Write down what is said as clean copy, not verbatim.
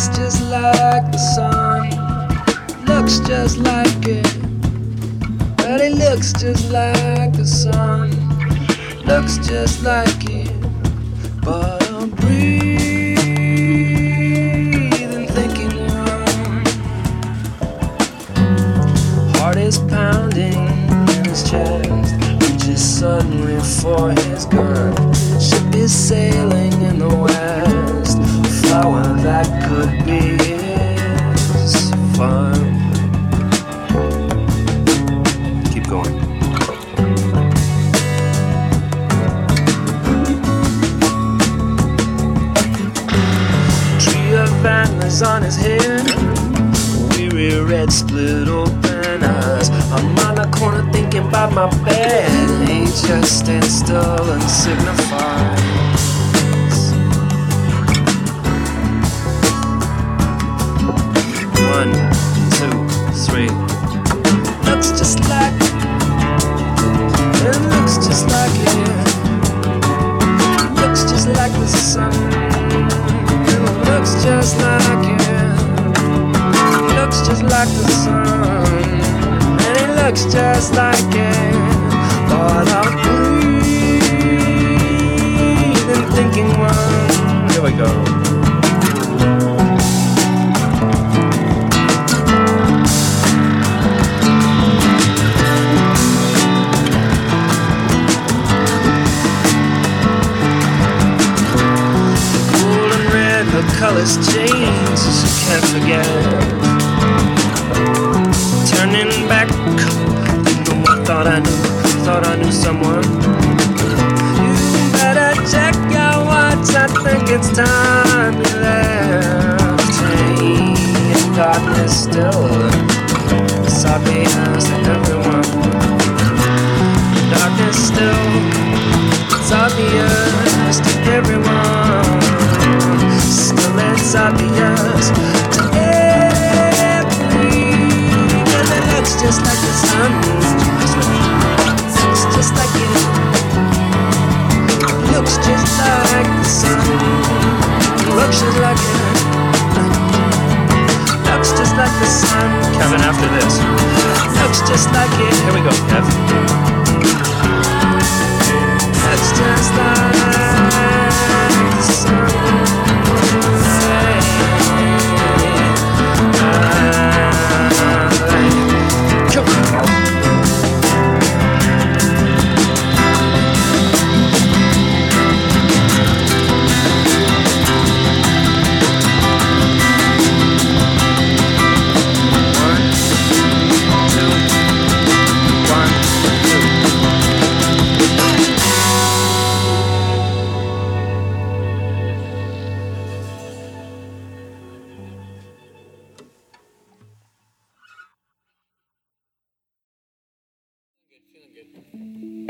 looks just like the sun, looks just like it. Well, he looks just like the sun, looks just like it. But I'm breathing, thinking one. Heart is pounding in his chest, reaches suddenly for his gun. Ship is sailing in the west, a flower that could be his fun. Keep going. Tree of antlers on his head, weary red split open eyes. I'm on the corner thinking about my bed. He just stands still and signifies. One, two, three. Looks just like it. Looks just like it. Looks just like the sun. It looks just like it. Looks just like the sun, and it looks just like it. But I'm breathing, thinking one. Here we go. Golden red, the colors change, she can't forget. Turning back, I thought I knew someone. You better check your watch, I think it's time you left. Hey, darkness still, it's obvious to everyone. Darkness still, it's obvious to everyone. Still it's obvious to looks just like the sun, looks just like it. Looks just like the sun, looks just like it. Looks just like the sun. Kevin, after this. Looks just like it. Here we go, Kev. Looks just like the sun. Feeling good.